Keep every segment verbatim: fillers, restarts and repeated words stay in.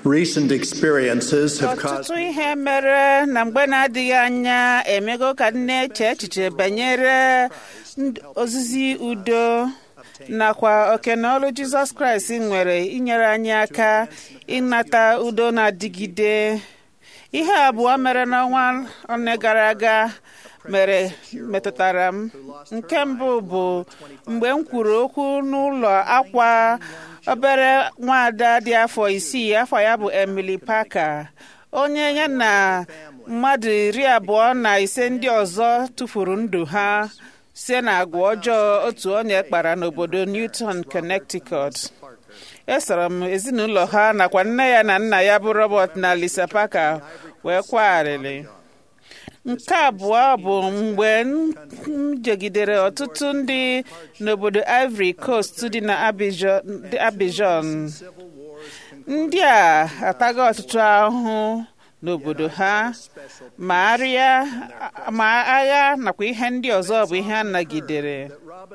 Recent experiences have caused ọtụtụ ihe mere na mgbe na-adịghị anya emego ka m na-eche echiche banyere ozizi udo nakwa okenolu Jizọs Kraịst nwere inyere anyị aka ịnata udo na-adịgide. Ihe abụọ mere n'ọnwa one gara aga mere metụtara m. Nke mbụ bụ mgbe m kwuru okwu n'ụlọ akwa obere nwaada dị afọ isii, afọ ya bụ Emily Parker, onye ya na mmadụ iri abụọ na ise ndị ọzọ tụfuru ndụ ha site na agwa ọjọọ otu onye kpara n'obodo Newton, Connecticut. Esoro m ezinụlọ ha nakwa nne ya na nna ya bụ Robert na Lisa Parker wee kwagharịrị. Nke abụọ bụ mgbe m jegidere ọtụtụ ndị n'obodo Ivory Coast dị na Abidjan. Ndị a ataghị ọtụtụ ahụhụ n'obodo ha, ma arịa ma agha nakwa ihe ndị ọzọ bụ ihe a nagidere.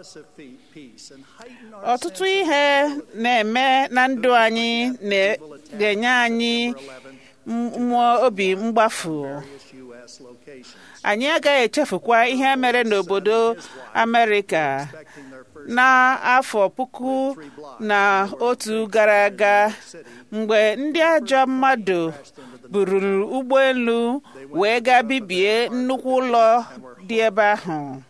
Ọtụtụ ihe na-eme na ndụ anyị na-enye anyị mmụọ obi mgbafu. Anyị agaghị echefukwa ihe mere n'obodo Amerịka n'afọ puku na otu gara aga mgbe ndị ajọ mmadụ bururu ụgbọelu wee gaa bibie nnukwu ụlọ dị ebe ahụ.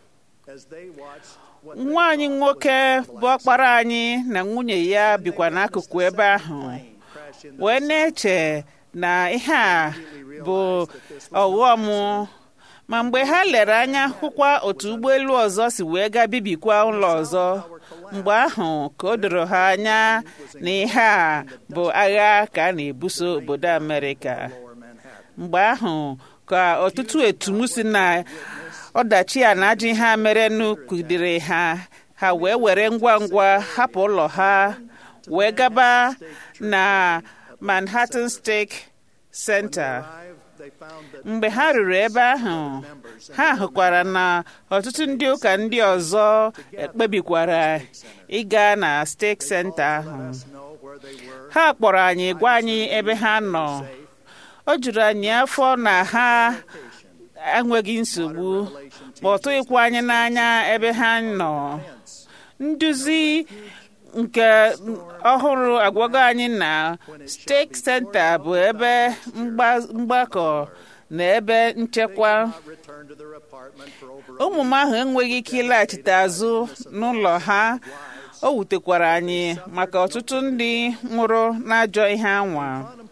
Nwa anyị nwoke bụ ọkpara anyị na nwunye ya bikwa n'akụkụ ebe ahụ wee na-eche na ihe a bụ ọghọm, ma mgbe ha lere anya hụkwa otu ụgbọelu ọzọ si wee gaa bibikwa ụlọ ọzọ, mgbe ahụ ka o doro ha anya na ihe a bụ agha ka a na-ebuso obodo Amerịka. Mgbe ahụ ka ọtụtụ etum si na ọdachi a na ajọ ihe a mere n'ukudere ha ha wee were ngwa ngwa hapụ ụlọ ha wee gaba na Manhattan Stake Center. Mgbe ha ruru ebe ahụ, ha hụkwara na ọtụtụ ndị ụka ndị ọzọ ekpebikwara ịga na Stake Center ahụ. Ha kpọrọ anyị gwa anyị ebe ha nọ. O juru anyị afọ na ha enweghị nsogbu, ma ọ tụghịkwa anyị n'anya ebe ha nọ. Nduzi nke ọhụrụ agwago anyị na Stake Center bụ ebe mgbakọ na ebe nchekwa. Ụmụ m ahụ enweghị ike ịlaghachite azụ n'ụlọ ha. O wutekwara anyị maka ọtụtụ ndị nwụrụ n'ajọ ihe anwa.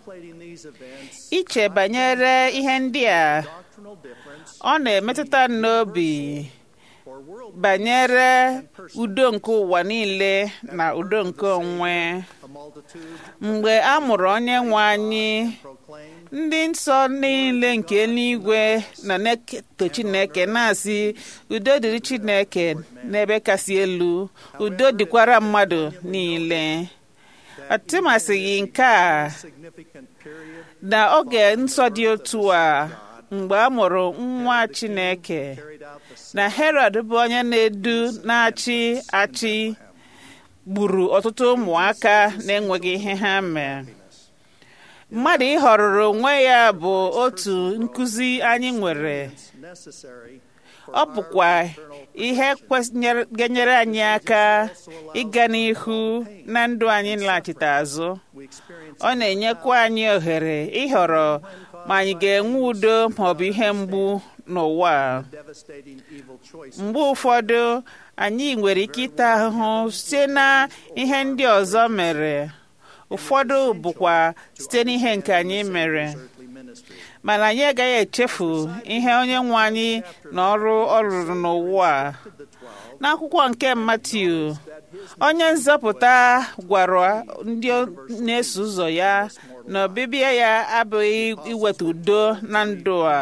Iche banyere ihe ndị a, ọ na-emetụta n'obi banyere udo nke ụwa niile na udo nke onwe. Mgbe a mụrụ onye nwe anyị, ndị nsọ niile nke eluigwe nọ na-eto Chineke na-asị, udo dịrị Chineke n'ebe kasị elu, udo dịkwara mmadụ niile. Atụmasịghị nke a na oge nsọ dị otu a, mgbe a mụrụ nwa Chineke, na Herod bụ onye na-edu na-achị achị gburu ọtụtụ ụmụaka na-enweghị ihe ha mee. Mmadụ ịhọrọrọ onwe ya bụ otu nkụzi anyị nwere. Ọ bụkwa ihe ga-enyere anyị aka ịga n'ihu na ndụ anyị nlaghachite azụ. Ọ na-enyekwa anyị ohere ịhọrọ ma anyị ga-enwe udo ma ọ bụ ihe mgbu n'ụwa. Mgbe ụfọdụ anyị nwere ike ịta ahụhụ site na ihe ndị ọzọ mere. Ụfọdụ bụkwa site n'ihe nke anyị mere, mana anyị agaghị echefu ihe onye nwe anyị na ọrụ ọ rụrụ n'ụwa. N'akwụkwọ nke Matiu, onye nzọpụta gwara ndị na-eso ụzọ ya na ọbịbịa ya abụghị iweta udo na ndụ a.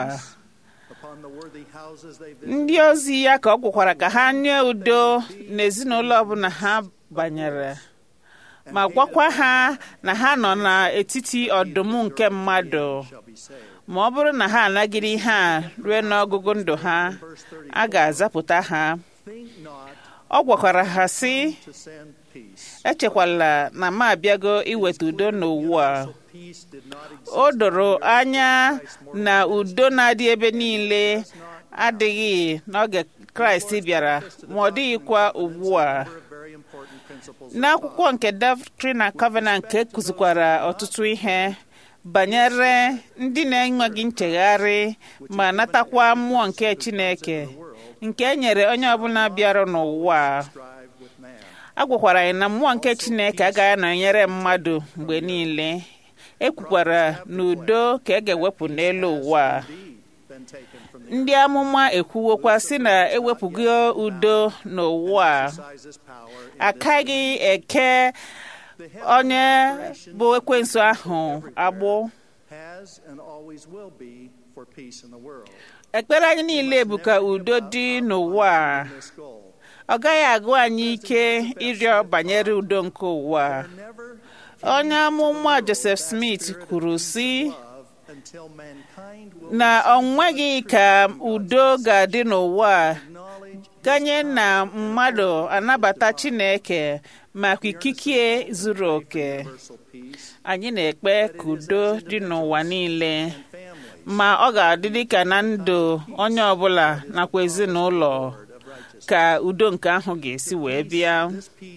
Ndị ozi ya ka ọ gwakwara ka ha nye udo n'ezinụlọ ọbụla ha banyere, ma gwakwa ha na ha nọ n'etiti ọdụm nke mmadụ. Ma ọ bụrụ na ha anagide ihe a ruo n'ọgụgụ ndụ ha, a ga-azapụta ha. Ọ gwakwara ha sị, echekwala na m abịago iweta udo n'ụwa. o doro anya na udo na-adị ebe niile adịghị n'oge Kraịst bịara, ma ọ dịghịkwa ugbu a. N'akwụkwọ nke Doctrine and Covenants nke kụzikwara ọtụtụ ihe banyere ndị na-enweghị nchegharị ma natakwa mmụọ nke Chineke nke e nyere onye ọbụla bịara n'ụwa. A gwakwara anyị na mmụọ nke Chineke agaghị anọnyere mmadụ mgbe niile. E kwukwara na udo ka e ga-ewepụ n'elu ụwa. Ndị amụma ekwuwokwa sị na ewepụgo udo n'ụwa, akaghị eke onye bụ ekwensu ahụ agbụ. Ekpere anyị niile bụ ka udo dị n'ụwa. Ọ gaghị agụ anyị ike ịrịọ banyere udo nke ụwa. Onye amụma Joseph Smith kwuru sị na ọ nweghị ka udo ga-adị n'ụwa ganye na mmadụ anabata Chineke maka ikike zuru oke. Anyị na-ekpe ka udo dị n'ụwa niile, ma ọ ga-adị dịka na ndụ onye ọbụla nakwa ezinụlọ ka udo nke ahụ ga-esi wee bịa.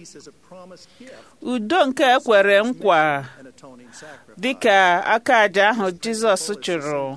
Udo nke ekwere nkwa dịka aka aja ahụ Jizọs chụrụ.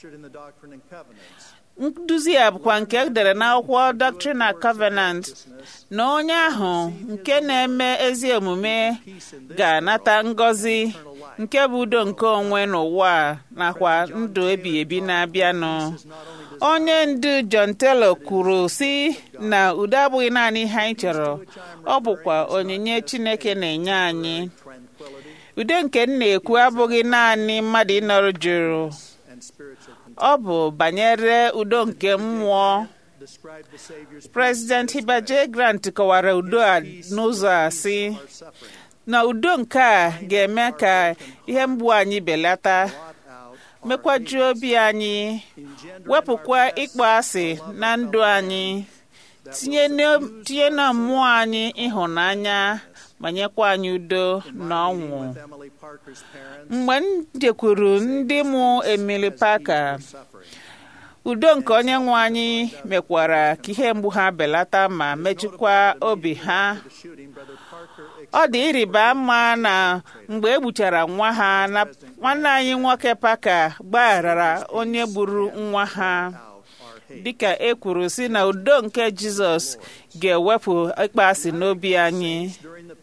Nduzi a bụkwa nke edere n'akwụkwọ Doctrine and Covenants na onye ahụ nke na-eme ezi omume ga-anata ngọzi nke bụ udo nke onwe n'ụwa nakwa ndụ ebighị ebi na-abịanụ. Onye ndu John Taylor kwuru sị na udo abụghị naanị ihe anyị chọrọ, ọ bụkwa onyinye Chineke na-enye anyị. Udo nke m na-ekwu abụghị naanị mmadụ ịnọrọ jụrụ, ọ bụ banyere udo nke mmụọ. President Heber J. Grant kọwara udo a n'ụzọ a sị na udo nke a ga-eme ka ihe mgbu anyị belata, mekwajuo obi anyị, wepụkwa ịkpọ asị na ndụ anyị, tinye na mmụọ anyị ịhụnanya, ma nyekwa anyị udo na ọṅụ. Mgbe m jekwuru ndị mụ Emily Parker, udo nke Onyenwe anyị mekwara ka ihe mgbu ha belata ma mejikwa obi ha. Ọ dị ịrịba ama na mgbe e gbuchara nwa ha, na nwanne anyị nwoke Parker gbagharara onye gburu nwa ha, dịka e kwuru sị na udo nke Jizọs ga-ewepụ ịkpọasị n'obi anyị.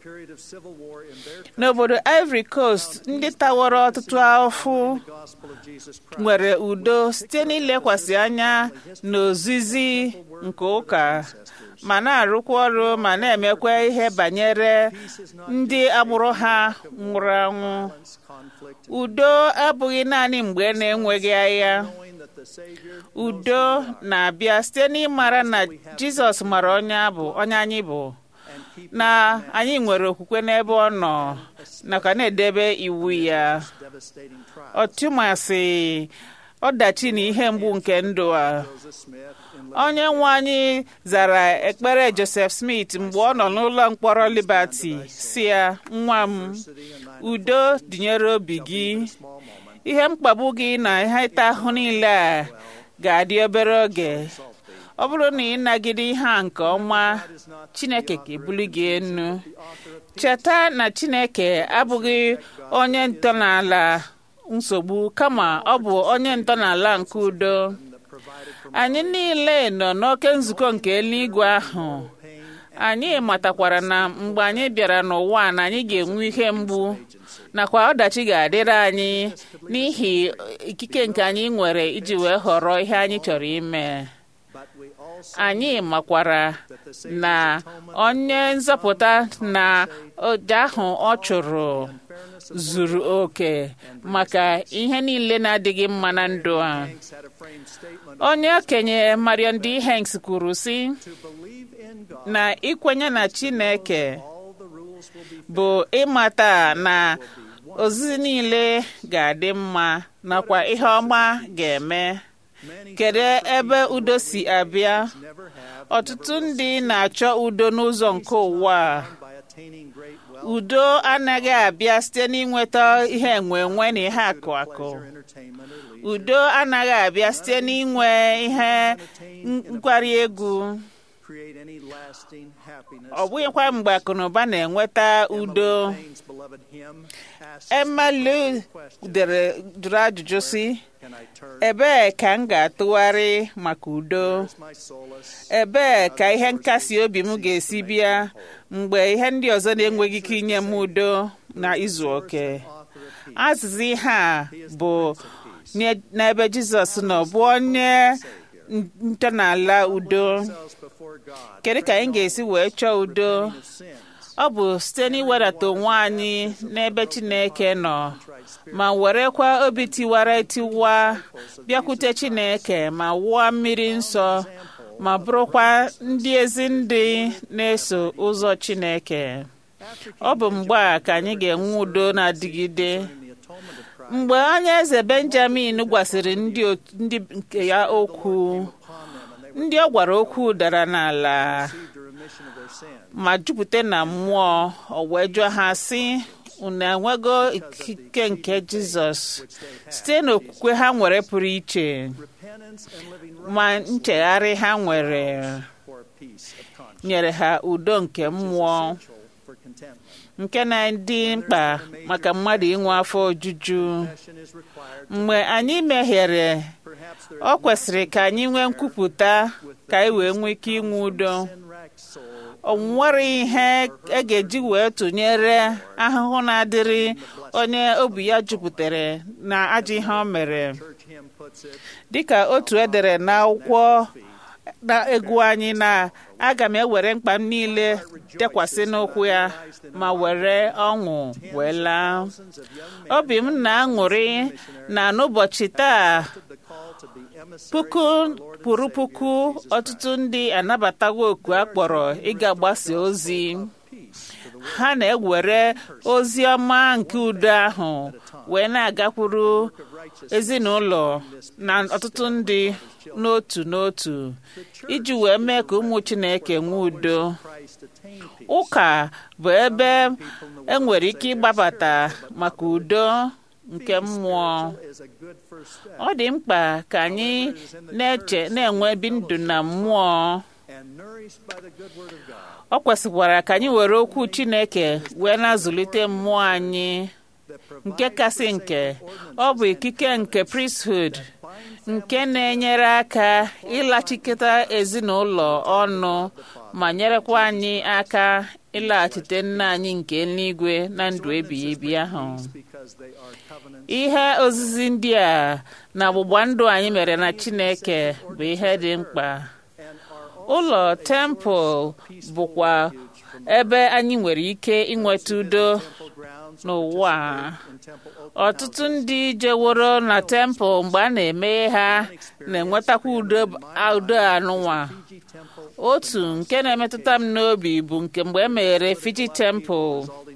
N'obodo Ivory Coast, ndị tawara ọtụtụ ahụhụ nwere udo site n'ilekwasị anya n'ozizi nke ụka, ma na-arụkwa ọrụ ma na-emekwa ihe banyere ndị agbụrụ ha nwụrụ anwụ. Udo abụghị naanị mgbe na-enweghị agha. Udo na-abịa site n'ịmara na Jizọs mara onye abụ onye anyị bụ, na anyị nwere okwukwe n'ebe ọ nọ, nakwa na-edebe iwu ya. Ọtụmasị ọdachi na ihe mgbu nke ndụ a, onye nwe anyị zara ekpere Joseph Smith mgbe ọ nọ n'ụlọ mkpọrọ Liberty si ya, nwa m, udo dịnyere obi gị. Ihe mkpagbu gị na ihe ịta ahụ niile a ga-adị obere oge. Ọ bụrụ na ị nagide ihe a nke ọma, Chineke ga-ebuli gị enu. Cheta na Chineke abụghị onye ntọala nsogbu, kama ọ bụ onye ntọala nke udo. Anyị niile nọ n'oke nzukọ nke eluigwe ahụ. Anyị matakwara na mgbe anyị bịara n'ụwa na anyị ga-enwe ihe mgbu, nakwa ọdachi ga-adịrị anyị n'ihi ikike nke anyị nwere iji wee họrọ ihe anyị chọrọ ime. Anyị makwara na onye nzọpụta na ụja ahụ ọ chụrụ zuru oke maka ihe niile na-adịghị mma na ndụ a. Onye okenye Marion D. Hanks kwuru sị na ikwenye na Chineke bụ ịmata na ozizi niile ga-adị mma nakwa ihe ọma ga-eme. Kedu ebe udo si abịa? Ọtụtụ ndị na-achọ udo n'ụzọ nke ụwa. udo anaghị abịa site n'inweta ihe enwe enwe na ihe akụ akụ. Udo anaghị abịa site n'inwe ihe nkwari egwu. Ọ bụghịkwa mgbe akụ na ụba na-enweta udo. Emalu dere jụrụ ajụjụ sị, ebee ka m ga-atụgharị maka udo? Ebee ka ihe nkasi obi m ga-esi bịa mgbe ihe ndị ọzọ na-enweghị ike inye m udo na izu oke? Azịza ihe a bụ n'ebe Jizọs nọ, bụ onye ntọala udo. Kedu ka anyị ga-esi wee chọọ udo? Ọ bụ site n'iwedata onwe anyị n'ebe Chineke nọ, ma werekwa obi tiwara etiwa bịakwute Chineke, ma wụọ mmiri nsọ, ma bụrụkwa ndị ezi ndị na-eso ụzọ Chineke. Ọ bụ mgbe a ka anyị ga-enwe udo na-adịgide. Mgbe onye eze Benjamin gwasịrị ndị nke ya okwu, ndị ọ gwara okwu dara n'ala ma jupụta na mmụọ. O wee jụọ ha sị, unu enwego ikike nke Jizọs? Site n'okwukwe ha nwere pụrụ iche, ma nchegharị ha nwere nyere ha udo nke mmụọ, nke na-adị mkpa maka mmadụ inwe afọ ojuju. Mgbe anyị mehiere, ọ kwesịrị ka anyị nwee nkwupụta ka anyị wee nwee ike inwe udo. O nwere ihe a ga-eji wee tụnyere ahụhụ na-adịrị onye obi ya jupụtara na ajọ ihe o mere. Dịka otu edere n'akwụkwọ na-egwu anyị na aga m ewere mkpa m niile dekwasị n'okwu ya ma were ọṅụ wee laa. Obi m na-aṅụrị na n'ụbọchị taa puku pụrụ puku ọtụtụ ndị anabatawo oku a kpọrọ ịga gbasa ozi. Ha na-ewere ozi ọma nke udo ahụ wee na-agakwuru ezinụlọ na ọtụtụ ndị n'otu n'otu iji wee mee ka ụmụ Chineke nwee udo. Ụka bụ ebe enwere ike ịgbabata maka udo nke mmụọ. Ọ dị mkpa ka anyị na-eche na-enwe ebi ndụ na mmụọ. Ọ kwesịkwara ka anyị were okwu Chineke wee na-azụlite mmụọ anyị. Nke kasị nke, ọ bụ ikike nke priesthood nke na-enyere aka ịlachikọta ezinụlọ ọnụ ma nyerekwa anyị aka ịlaghachite nna anyị nke eluigwe na ndụ ebighị ebi ahụ. Ihe ozizi ndị a na ọgbụgba ndụ anyị mere na Chineke bụ ihe dị mkpa. Ụlọ tempụl bụkwa ebe anyị nwere ike inweta udo n'ụwa. Ọtụtụ ndị jeworo na tempụl mgbe a na-emeghe ha na-enwetakwa udo udo anụnwa. Otu nke na-emetụta m n'obi bụ nke mgbe e meghere Fiji tempụl.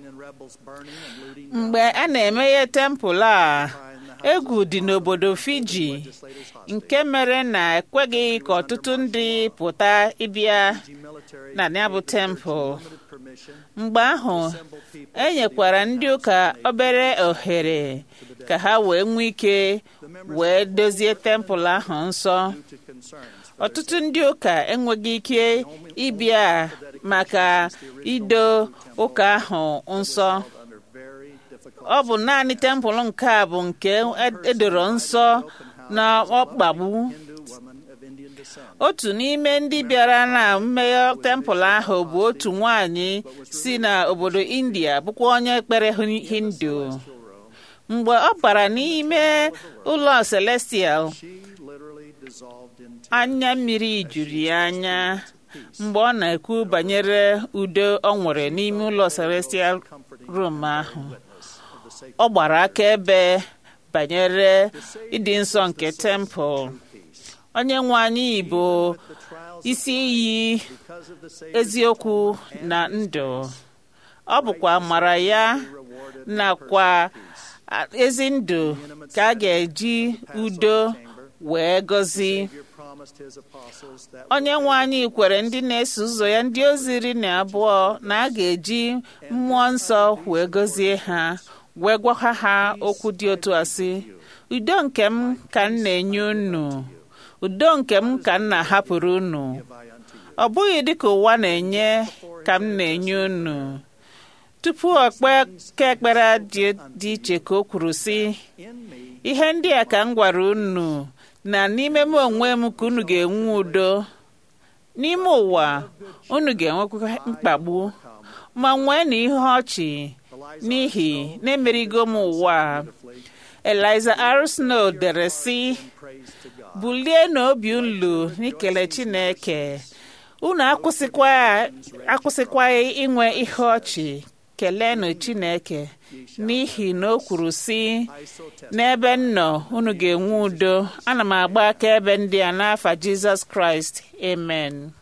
Mgbe a na-emeghe tempụl a, egwu dị n'obodo Fiji, nke mere na ekweghị ka ọtụtụ ndị pụta ịbịa na ya bụ tempụl. Mgbe ahụ, e nyekwara ndị ụka obere ohere ka ha wee nwee ike wee dozie tempụl ahụ nsọ. Ọtụtụ ndị ụka enweghị ike ịbịa maka ido ụka ahụ nsọ. Ọ bụ naanị tempụl nke a bụ nke edoro nsọ na ọkpagbu. Otu n'ime ndị bịara na mmeghe tempụl ahụ bụ otu nwanyị si n'obodo India, bụkwa onye kpere Hindu. Mgbe ọ bara n'ime ụlọ Celestial, anya mmiri juru ya anya mgbe ọ na-ekwu banyere udo ọ nwere n'ime ụlọ Celestial room ahụ. Ọ gbara akaebe banyere ịdị nsọ nke tempụl. Onye nwe anyị bụ isi iyi eziokwu na ndụ. Ọ bụkwa amara ya nakwa ezi ndụ ka a ga-eji udo wee gọzi. onye nwe anyị kwere ndị na-eso ụzọ ya ndị ozi iri na abụọ na a ga-eji mmụọ nsọ wee gọzie ha wee gwa ha okwu dị otu a sị, udo nke m ka m na-enye unu, udo nke m ka m na-ahapụrụ unu, ọ bụghị dịka ụwa na-enye ka m na-enye unu. Tupu ọ kpee ekpere dị iche ka o kwuru sị, ihe ndị a ka m gwara unu na n'ime m onwe m ka unu ga-enwe udo. N'ime ụwa unu ga-enwekwa mkpagbu, ma nwee na ihe ọchị n'ihi na-emerigo m ụwa. Eliza R. Snow dere sị, bulie n'obi unu n'ikele Chineke, unu akwụsịkwaghị inwe ihe ọchị, keleenụ Chineke n'ihi na o kwuru sị, n'ebe m nọ unu ga-enwe udo. Ana m agba akaebe ndị a n'afa Jizọs Kraịst, amen.